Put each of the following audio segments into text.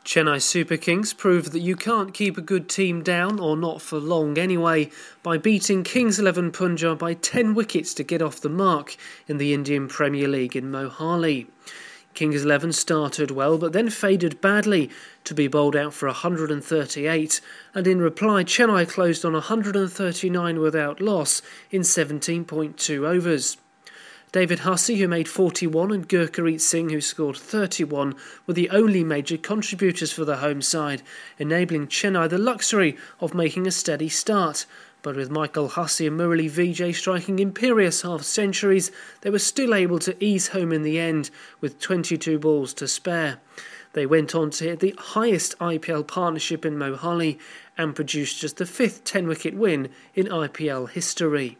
Chennai Super Kings proved that you can't keep a good team down, or not for long anyway, by beating Kings 11 Punjab by 10 wickets to get off the mark in the Indian Premier League in Mohali. Kings 11 started well but then faded badly to be bowled out for 138, and in reply Chennai closed on 139 without loss in 17.2 overs. David Hussey, who made 41, and Gurpreet Singh, who scored 31, were the only major contributors for the home side, enabling Chennai the luxury of making a steady start. But with Michael Hussey and Murali Vijay striking imperious half-centuries, they were still able to ease home in the end, with 22 balls to spare. They went on to hit the highest IPL partnership in Mohali and produced just the 5th 10-wicket win in IPL history.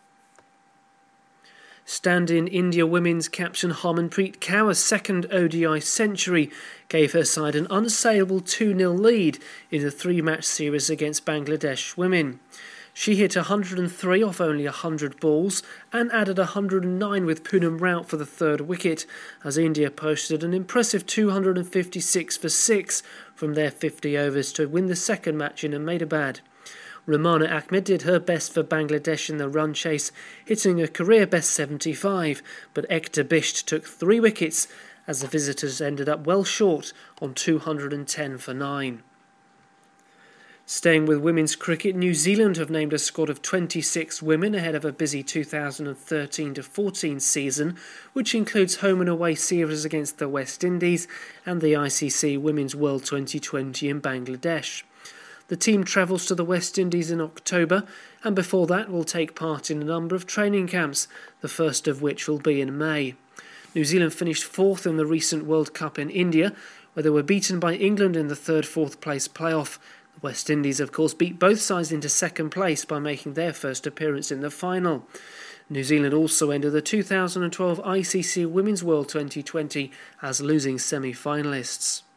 Stand-in India women's captain Harmanpreet Kaur's second ODI century gave her side an unassailable 2-0 lead in the 3-match series against Bangladesh women. She hit 103 off only 100 balls and added 109 with Poonam Raut for the 3rd wicket, as India posted an impressive 256 for 6 from their 50 overs to win the second match in Ahmedabad. Rumana Ahmed did her best for Bangladesh in the run chase, hitting a career-best 75, but Ekta Bisht took 3 wickets as the visitors ended up well short on 210 for 9. Staying with women's cricket, New Zealand have named a squad of 26 women ahead of a busy 2013-14 season, which includes home and away series against the West Indies and the ICC Women's World 2020 in Bangladesh. The team travels to the West Indies in October, and before that will take part in a number of training camps, the first of which will be in May. New Zealand finished 4th in the recent World Cup in India, where they were beaten by England in the 3rd-4th place playoff. The West Indies, of course, beat both sides into 2nd place by making their first appearance in the final. New Zealand also entered the 2012 ICC Women's World 2020 as losing semi-finalists.